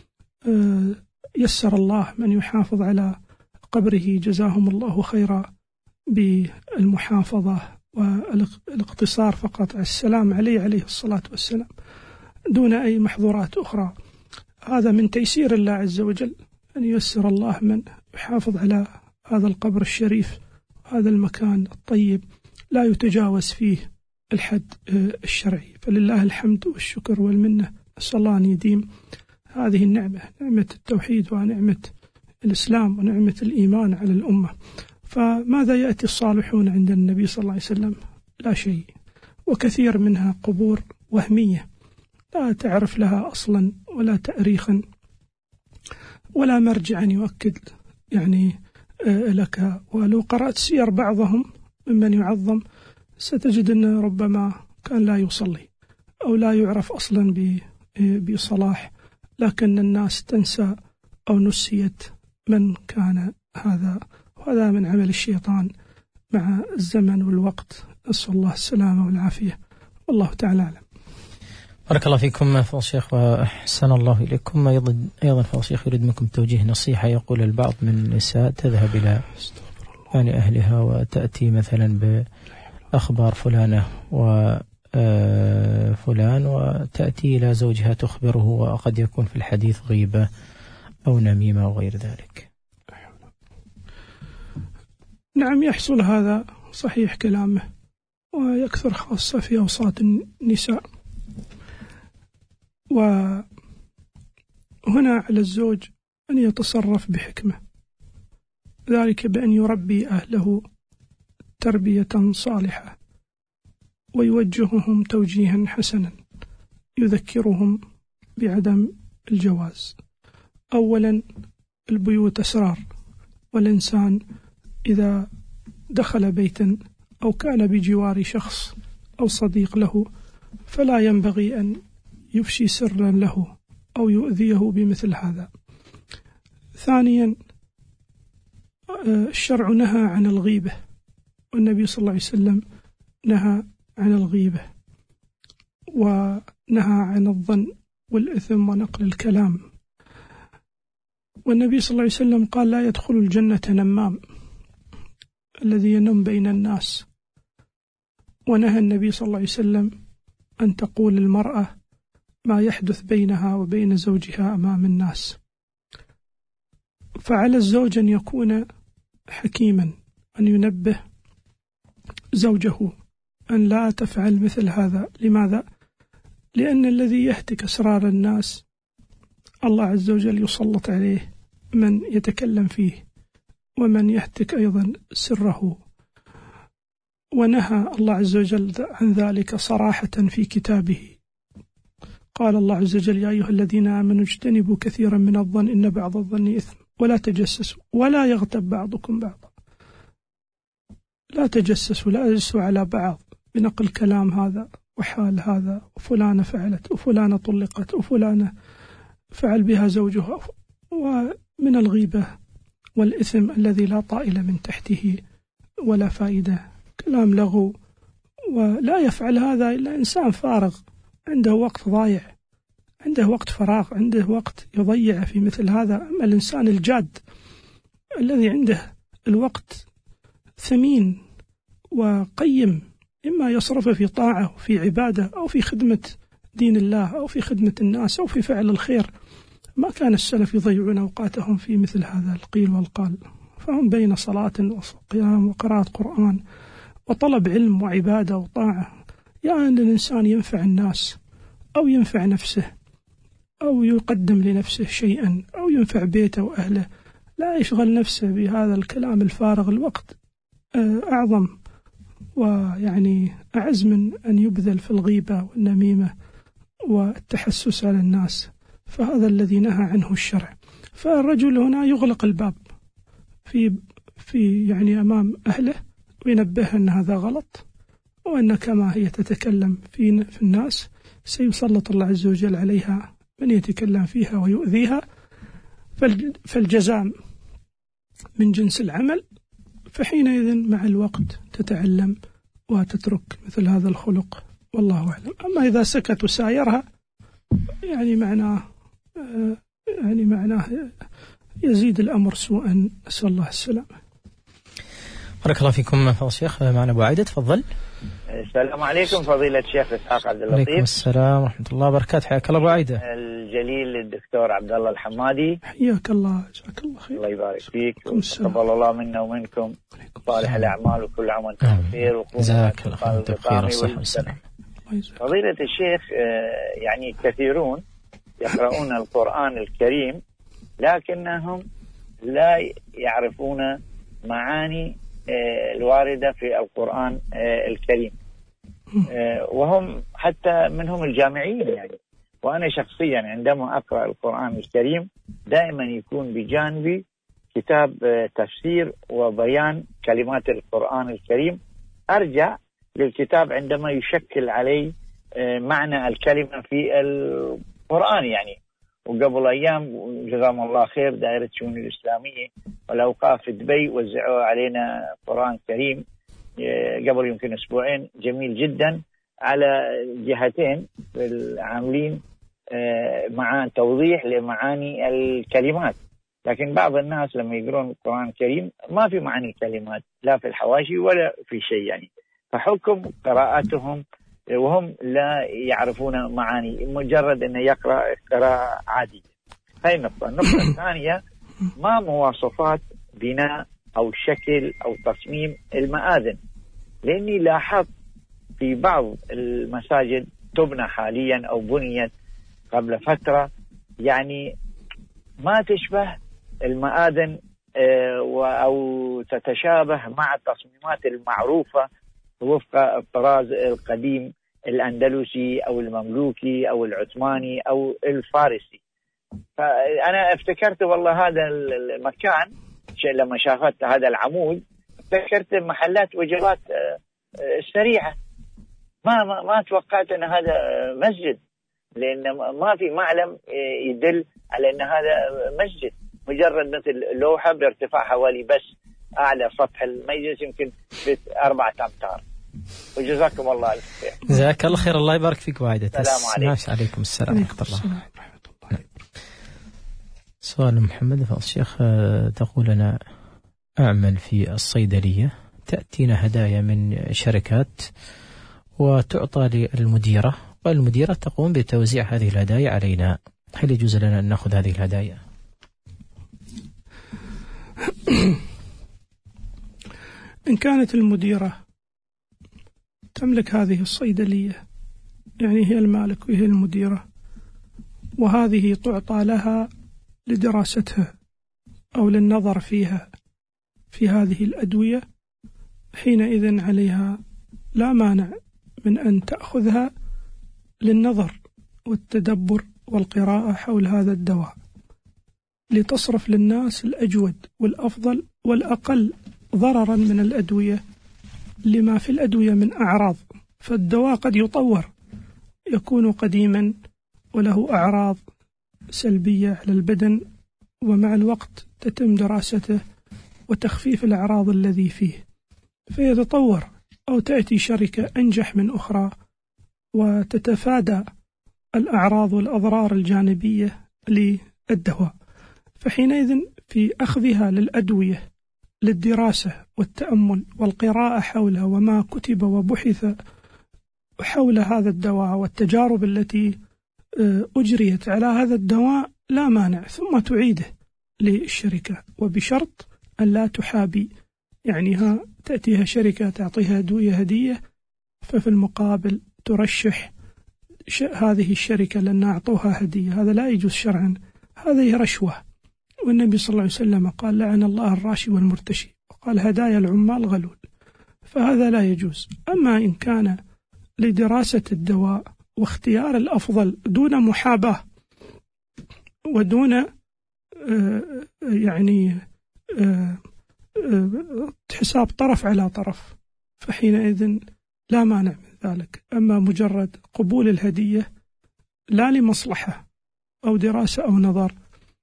يسر الله من يحافظ على قبره، جزاهم الله خيرا بالمحافظة والاقتصار فقط على السلام عليه عليه الصلاة والسلام دون أي محظورات أخرى. هذا من تيسير الله عز وجل، أن ييسر الله من يحافظ على هذا القبر الشريف، هذا المكان الطيب لا يتجاوز فيه الحد الشرعي. فلله الحمد والشكر والمنة، أسأل الله أن يديم هذه النعمة، نعمة التوحيد ونعمة الإسلام ونعمة الإيمان على الأمة. فماذا يأتي الصالحون عند النبي صلى الله عليه وسلم؟ لا شيء، وكثير منها قبور وهمية لا تعرف لها أصلا ولا تأريخا ولا مرجعا يؤكد يعني لك. ولو قرأت سير بعضهم ممن يعظم ستجد أنه ربما كان لا يصلي أو لا يعرف أصلا بصلاح، لكن الناس تنسى أو نسيت من كان هذا. وهذا من عمل الشيطان مع الزمن والوقت، نسأل الله السلامة والعافية، والله تعالى أعلم. بارك الله فيكم فضل الشيخ وأحسن الله إليكم. أيضا أيضا فضل الشيخ يريد منكم توجيه نصيحة. يقول البعض من النساء تذهب إلى يعني أهلها وتأتي مثلا بأخبار فلانة وفلان، وتأتي إلى زوجها تخبره، وقد يكون في الحديث غيبة أو نميمة أو غير ذلك. نعم، يحصل هذا، صحيح كلامه، ويكثر خاصة في أوساط النساء. وهنا على الزوج أن يتصرف بحكمة، ذلك بأن يربي أهله تربية صالحة ويوجههم توجيها حسنا يذكرهم بعدم الجواز. أولا البيوت أسرار، والإنسان إذا دخل بيتا أو كان بجوار شخص أو صديق له فلا ينبغي أن يفشي سرا له أو يؤذيه بمثل هذا. ثانيا الشرع نهى عن الغيبة، والنبي صلى الله عليه وسلم نهى عن الغيبة ونهى عن الظن والإثم ونقل الكلام. والنبي صلى الله عليه وسلم قال لا يدخل الجنة نمام الذي ينم بين الناس. ونهى النبي صلى الله عليه وسلم أن تقول المرأة ما يحدث بينها وبين زوجها أمام الناس. فعلى الزوج أن يكون حكيما، أن ينبه زوجه أن لا تفعل مثل هذا. لماذا؟ لأن الذي يهتك أسرار الناس الله عز وجل يسلط عليه من يتكلم فيه ومن يهتك أيضا سره. ونهى الله عز وجل عن ذلك صراحة في كتابه. قال الله عز وجل يا أيها الذين آمنوا اجتنبوا كثيرا من الظن إن بعض الظن إثم ولا تجسسوا ولا يغتب بعضكم بعضا. لا تجسسوا، لا تجسسوا على بعض بنقل كلام هذا وحال هذا، وفلانة فعلت وفلانة طلقت وفلانة فعل بها زوجها. ومن الغيبة والإثم الذي لا طائل من تحته ولا فائدة، كلام لغو. ولا يفعل هذا إلا إنسان فارغ عنده وقت ضايع، عنده وقت فراغ، عنده وقت يضيع في مثل هذا. أما الإنسان الجاد الذي عنده الوقت ثمين وقيم، إما يصرفه في طاعة وفي عبادة أو في خدمة دين الله أو في خدمة الناس أو في فعل الخير. ما كان السلف يضيعون أوقاتهم في مثل هذا القيل والقال، فهم بين صلاة وقيام وقراءة قرآن وطلب علم وعبادة وطاعة. يعني أن الإنسان ينفع الناس أو ينفع نفسه أو يقدم لنفسه شيئا أو ينفع بيته وأهله، لا يشغل نفسه بهذا الكلام الفارغ. الوقت أعظم ويعني أعز من أن يبذل في الغيبة والنميمة والتحسس على الناس. فهذا الذي نهى عنه الشرع. فالرجل هنا يغلق الباب في في يعني أمام أهله وينبه أن هذا غلط، وأن كما هي تتكلم في في الناس سيسلط الله عز وجل عليها من يتكلم فيها ويؤذيها. فالجزاء من جنس العمل. فحينئذ مع الوقت تتعلم وتترك مثل هذا الخلق، والله أعلم. أما إذا سكت وسايرها يعني معناه يعني معناه يزيد الأمر سوءا، نسأل الله السلامة. بارك الله فيكم فضيلة الشيخ. معنا أبو عايدة، تفضل. السلام عليكم فضيلة الشيخ إسحاق عبد اللطيف. عليكم السلام ورحمة الله وبركاته. حياك الله أبو عايدة. الجليل الدكتور عبد الله الحمادي، حياك الله، جزاك الله خير. الله يبارك فيك وتقبل الله منا ومنكم صالح الأعمال وكل عام وأنتم بخير. جزاك الله خير بخير والصحة والسلامة. فضيلة الشيخ، يعني كثيرون يقرؤون القرآن الكريم لكنهم لا يعرفون معاني الواردة في القرآن الكريم، وهم حتى منهم الجامعيين. يعني وأنا شخصيا عندما أقرأ القرآن الكريم دائما يكون بجانبي كتاب تفسير وبيان كلمات القرآن الكريم. أرجع للكتاب عندما يشكل علي معنى الكلمة في القرآن. يعني وقبل أيام جزاهم الله خير دائرة الشؤون الإسلامية والأوقاف في دبي وزعوا علينا قرآن كريم قبل يمكن أسبوعين، جميل جدا على جهتين العاملين مع توضيح لمعاني الكلمات. لكن بعض الناس لما يقرون القرآن الكريم ما في معاني الكلمات لا في الحواشي ولا في شيء. يعني فحكم قراءتهم وهم لا يعرفون معاني، مجرد أنه يقرأ قراءة عادية. هاي النقطة. النقطة الثانية، ما مواصفات بناء أو شكل أو تصميم المآذن؟ لأني لاحظت في بعض المساجد تبنى حاليا أو بنيت قبل فترة، يعني ما تشبه المآذن أو تتشابه مع التصميمات المعروفة وفق الطراز القديم الأندلسي أو المملوكي أو العثماني أو الفارسي. فأنا افتكرت والله هذا المكان لما شاهدت هذا العمود افتكرت محلات وجبات سريعة، ما ما ما توقعت أن هذا مسجد، لأن ما في معلم يدل على أن هذا مسجد، مجرد مثل لوحة بارتفاع حوالي بس أعلى سطح المجلس يمكن أربعة أمتار. وجزاكم الله الف خير. جزاك الله خير، الله يبارك فيك وايد. السلام عليكم. عليكم السلام ورحمة الله. سؤال محمد فضل الشيخ، تقول أنا أعمل في الصيدلية، تأتينا هدايا من شركات وتعطى للمديرة، والمديرة تقوم بتوزيع هذه الهدايا علينا، هل يجوز لنا أن نأخذ هذه الهدايا؟ إن كانت المديرة تملك هذه الصيدلية، يعني هي المالك وهي المديرة، وهذه تعطى لها لدراستها أو للنظر فيها في هذه الأدوية، حينئذ عليها لا مانع من أن تأخذها للنظر والتدبر والقراءة حول هذا الدواء، لتصرف للناس الأجود والأفضل والأقل ضررا من الأدوية لما في الأدوية من أعراض. فالدواء قد يطور، يكون قديما وله أعراض سلبية على البدن، ومع الوقت تتم دراسته وتخفيف الأعراض الذي فيه فيتطور، أو تأتي شركة أنجح من أخرى وتتفادى الأعراض والأضرار الجانبية للدواء. فحينئذ في أخذها للأدوية للدراسة والتأمل والقراءة حولها وما كتب وبحث حول هذا الدواء والتجارب التي أجريت على هذا الدواء لا مانع، ثم تعيده للشركة، وبشرط أن لا تحابي، يعني ها تأتيها شركة تعطيها أدوية هدية ففي المقابل ترشح هذه الشركة لأن أعطوها هدية، هذا لا يجوز شرعا، هذه رشوة. والنبي صلى الله عليه وسلم قال لعن الله الراشي والمرتشي، وقال هدايا العمال غلول، فهذا لا يجوز. أما إن كان لدراسة الدواء واختيار الأفضل دون محاباة ودون يعني حساب طرف على طرف، فحينئذ لا مانع من ذلك. أما مجرد قبول الهدية لا لمصلحة أو دراسة أو نظر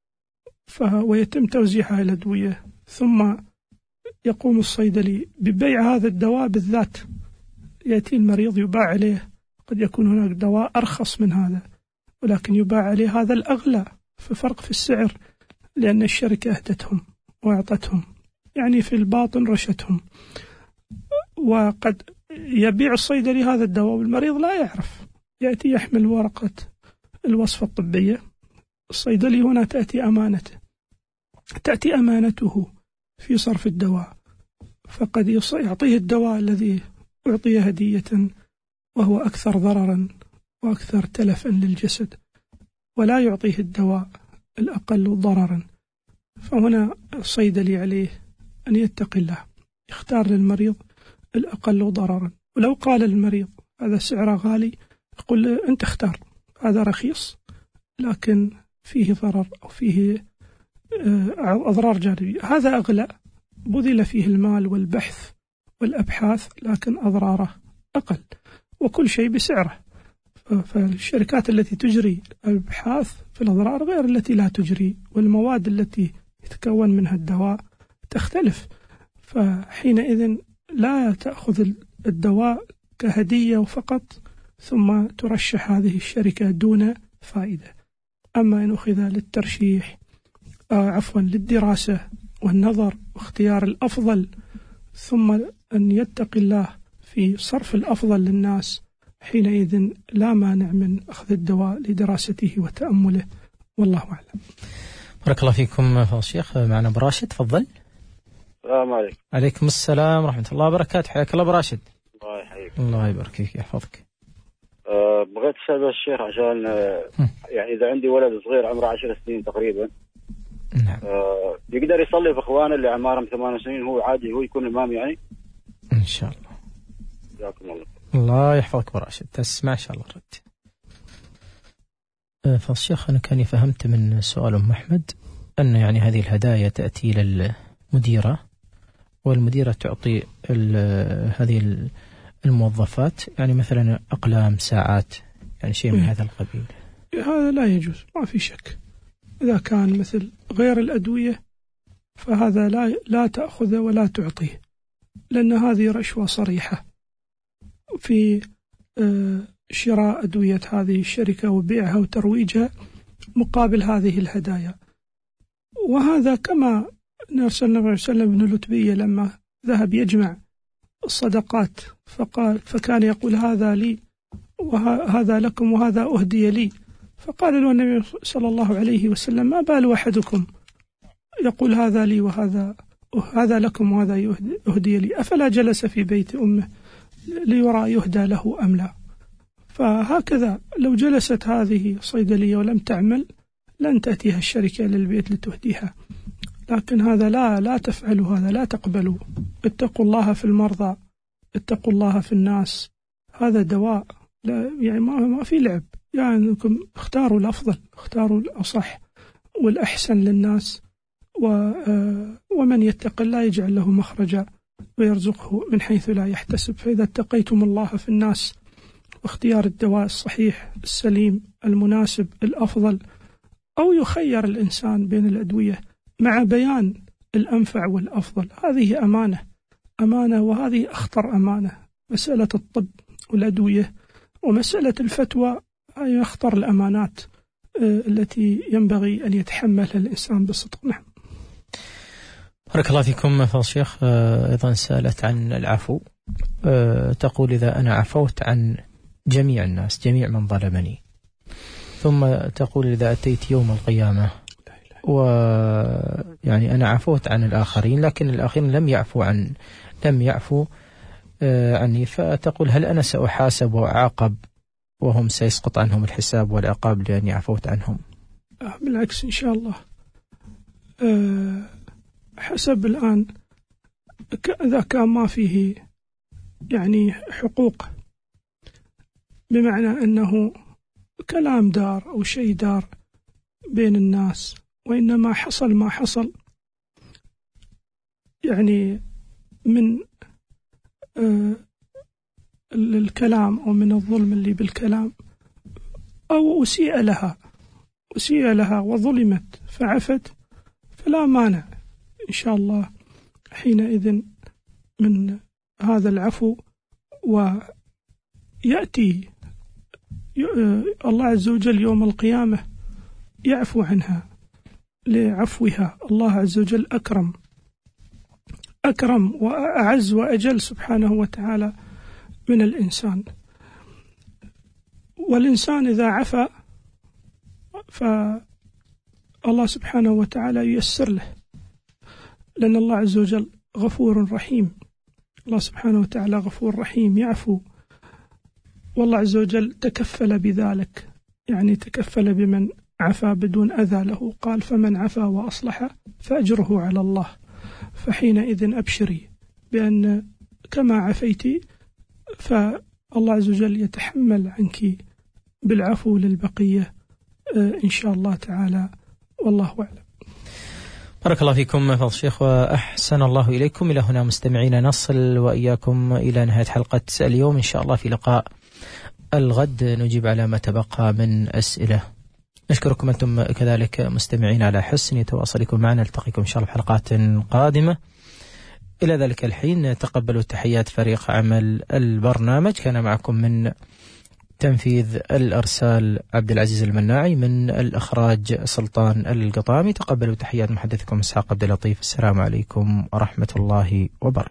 ويتم توزيعها الأدوية، ثم يقوم الصيدلي ببيع هذا الدواء بالذات، يأتي المريض يباع عليه، قد يكون هناك دواء أرخص من هذا ولكن يباع عليه هذا الأغلى، في فرق في السعر لأن الشركة أهدتهم وأعطتهم، يعني في الباطن رشتهم. وقد يبيع الصيدلي هذا الدواء والمريض لا يعرف، يأتي يحمل ورقة الوصفة الطبية، الصيدلي هنا تأتي أمانته تأتي أمانته في صرف الدواء، فقد يعطيه الدواء الذي أعطي هدية وهو أكثر ضررا وأكثر تلفا للجسد، ولا يعطيه الدواء الأقل ضررا. فهنا الصيدلي عليه أن يتقي الله، يختار للمريض الأقل ضررا. ولو قال المريض هذا سعره غالي، يقول له أنت اختار، هذا رخيص لكن فيه ضرر أو فيه أضرار جانبية، هذا أغلى بذل فيه المال والبحث والأبحاث لكن أضراره أقل، وكل شيء بسعره. فالشركات التي تجري الأبحاث في الأضرار غير التي لا تجري، والمواد التي يتكون منها الدواء تختلف، فحينئذ لا تأخذ الدواء كهدية وفقط ثم ترشح هذه الشركة دون فائدة. أما إن أخذ للترشيح آه عفوا للدراسة والنظر واختيار الأفضل، ثم أن يتقي الله في صرف الأفضل للناس، حينئذ لا مانع من أخذ الدواء لدراسته وتأمله، والله أعلم. بارك الله فيكم فضل الشيخ. معنا أبو راشد، تفضل. السلام عليكم. عليكم السلام ورحمة الله وبركاته، حياك الله أبو راشد. الله يحييك. الله يبارك فيك يحفظك. أه أه بغيت أسأل الشيخ عشان أه يعني إذا عندي ولد صغير عمره عشر سنين تقريبا، نعم. أه يقدر يصلي في إخوانه اللي أعمارهم ثمان سنين، هو عادي هو يكون إمام يعني؟ إن شاء الله. جزاكم الله. الله يحفظك وراشد، تسمع إن شاء الله رد. فالشيخ أنا كاني فهمت من سؤال أم أحمد أن يعني هذه الهدايا تأتي للمديرة، والمديرة تعطي هذه الموظفات يعني مثلا أقلام، ساعات، يعني شيء من هذا القبيل. هذا لا يجوز، ما في شك. إذا كان مثل غير الأدوية فهذا لا لا تأخذه ولا تعطيه، لأن هذه رشوة صريحة في شراء أدوية هذه الشركة وبيعها وترويجها مقابل هذه الهدايا. وهذا كما نرسل النبي صلى الله عليه وسلم ابن لتبية لما ذهب يجمع الصدقات فقال فكان يقول هذا لي وهذا لكم وهذا أهدي لي، فقال له النبي صلى الله عليه وسلم ما بال أحدكم يقول هذا لي وهذا هذا لكم وهذا أهدي لي، أفلا جلس في بيت أمه ليرى يهدى له أم لا؟ فهكذا لو جلست هذه صيدلية ولم تعمل لن تأتيها الشركة للبيت لتهديها، لكن هذا لا لا تفعلوا، هذا لا تقبلوا. اتقوا الله في المرضى، اتقوا الله في الناس، هذا دواء، لا يعني ما ما في لعب. يعني أنكم اختاروا الأفضل، اختاروا الأصح والأحسن للناس، ومن يتق الله يجعل له مخرجا ويرزقه من حيث لا يحتسب. فإذا اتقيتم الله في الناس واختيار الدواء الصحيح السليم المناسب الأفضل، أو يخير الإنسان بين الأدوية مع بيان الأنفع والأفضل، هذه أمانة أمانة وهذه أخطر أمانة. مسألة الطب والأدوية ومسألة الفتوى هي أخطر الأمانات التي ينبغي أن يتحملها الإنسان بصدق. نعم. بارك الله فيكم. فضل الشيخ أيضا سألت عن العفو، تقول إذا أنا عفوت عن جميع الناس، جميع من ظلمني، ثم تقول إذا أتيت يوم القيامة ويعني أنا عفوت عن الآخرين لكن الآخرين لم يعفو عن لم يعفو عني، فتقول هل أنا سأحاسب وأعاقب وهم سيسقط عنهم الحساب والعقاب لأني عفوت عنهم؟ بالعكس إن شاء الله. أه حسب الآن إذا كان ما فيه يعني حقوق، بمعنى أنه كلام دار أو شيء دار بين الناس، وإنما حصل ما حصل يعني من آه الكلام أو من الظلم اللي بالكلام، أو أسيء لها أسيء لها وظلمت فعفت، فلا مانع إن شاء الله حينئذ من هذا العفو، ويأتي الله عز وجل يوم القيامة يعفو عنها لعفوها. الله عز وجل أكرم أكرم وأعز وأجل سبحانه وتعالى من الإنسان، والإنسان إذا عفا فالله سبحانه وتعالى ييسر له، لأن الله عز وجل غفور رحيم. الله سبحانه وتعالى غفور رحيم يعفو، والله عز وجل تكفل بذلك، يعني تكفل بمن عفا بدون أذى له، قال فمن عفا وأصلح فأجره على الله. فحينئذ أبشري بأن كما عفيتي فالله عز وجل يتحمل عنك بالعفو للبقية إن شاء الله تعالى، والله أعلم. بارك الله فيكم فضل الشيخ وأحسن الله إليكم. إلى هنا مستمعين نصل وإياكم إلى نهاية حلقة اليوم، إن شاء الله في لقاء الغد نجيب على ما تبقى من أسئلة. نشكركم أنتم كذلك مستمعين على حسن تواصلكم معنا، نلتقيكم إن شاء الله في حلقات قادمة. إلى ذلك الحين تقبلوا تحيات فريق عمل البرنامج، كان معكم من تنفيذ الأرسال عبد العزيز المناعي، من الإخراج سلطان القطامي. تقبلوا تحيات محدثكم إسحاق عبد اللطيف. السلام عليكم ورحمة الله وبركاته.